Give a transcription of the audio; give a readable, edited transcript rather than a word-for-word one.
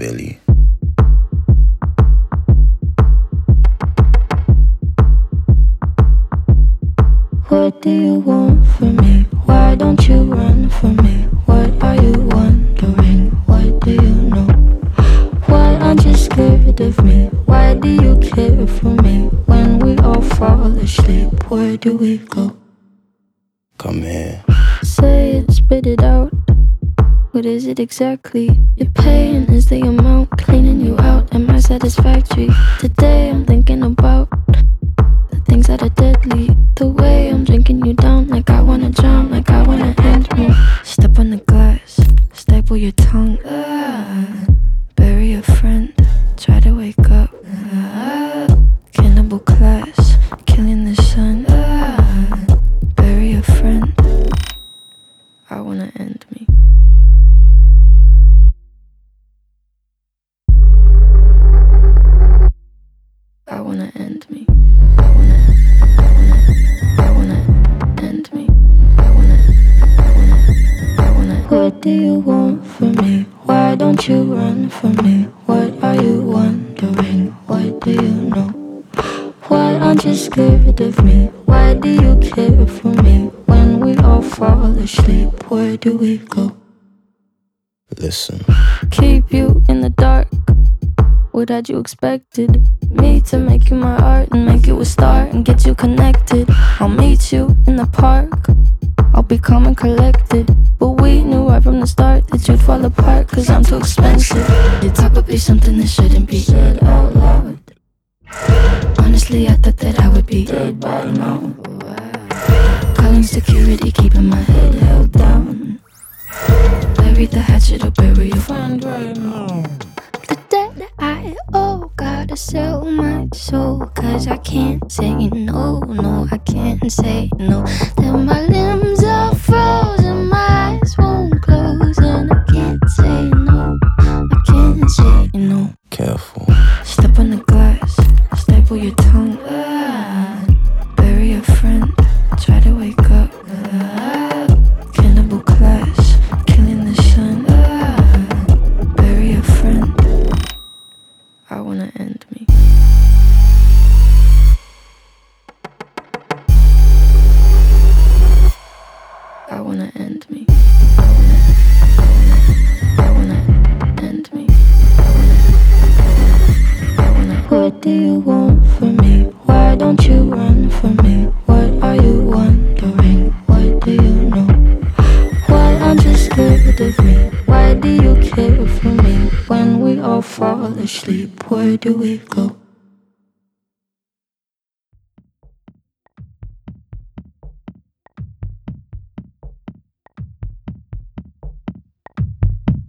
Billy. What do you want from me? Why don't you run from me? What are you wondering? What do you know? Why aren't you scared of me? Why do you care for me? When we all fall asleep, where do we go? Come here. Say it, spit it out. What is it exactly? Your pain is the amount cleaning you out. Am I satisfactory? Today I'm thinking about the things that are deadly. The way I'm drinking you down, like I wanna drown, like I wanna end me. Step on the glass, staple your tongue. Bury a friend, try to wake up. Cannibal class, killing the sun. Bury a friend, I wanna end me. I wanna end me. I wanna end me. I wanna. What do you want from me? Why don't you run from me? What are you wondering? What do you know? Why aren't you scared of me? Why do you care for me? When we all fall asleep, where do we go? Listen. Keep you in the dark. What had you expected? Me to make you my art and make you a star and get you connected. I'll meet you in the park. I'll be calm and collected. But we knew right from the start that you'd fall apart, cause I'm too expensive. Your talk would be something that shouldn't be said out loud. Honestly, I thought that I would be dead by now. Calling security, keeping my head held down. Bury the hatchet or bury your friend right now. The debt I owe, gotta sell my soul, cause I can't say no, no, I can't say no. Then my limbs are frozen, my eyes won't close, and I can't say no, I can't say no. Careful. Step on the glass, staple your tongue. Bury a friend, try to wake up. Cannibal class, killing the sun. Bury a friend, I wanna end me. I wanna end me. I wanna end me. What do you want from me? Why don't you run from me? What are you wondering? What do you know? Why aren't you scared of me? Why do you care for me? When we all fall asleep, where do we go?